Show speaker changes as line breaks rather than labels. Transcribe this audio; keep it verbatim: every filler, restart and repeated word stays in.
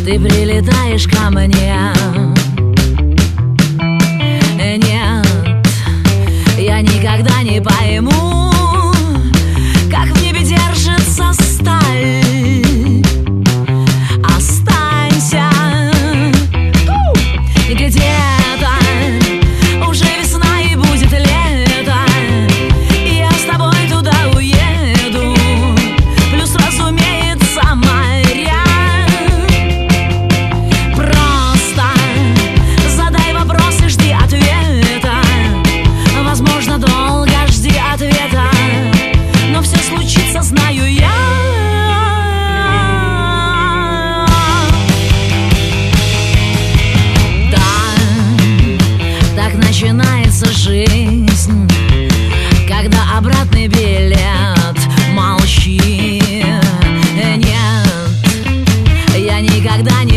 ты прилетаешь ко мне. Нет, я никогда не пойму, как в небе держится сталь. Останься где-то, уже весна и будет лето, и я с тобой туда уеду. Плюс, разумеется, моря. Просто задай вопрос и жди ответа. Возможно, долго жди ответа, но все случится, знаю я. Начинается жизнь, когда обратный билет. Молчи, нет, я никогда не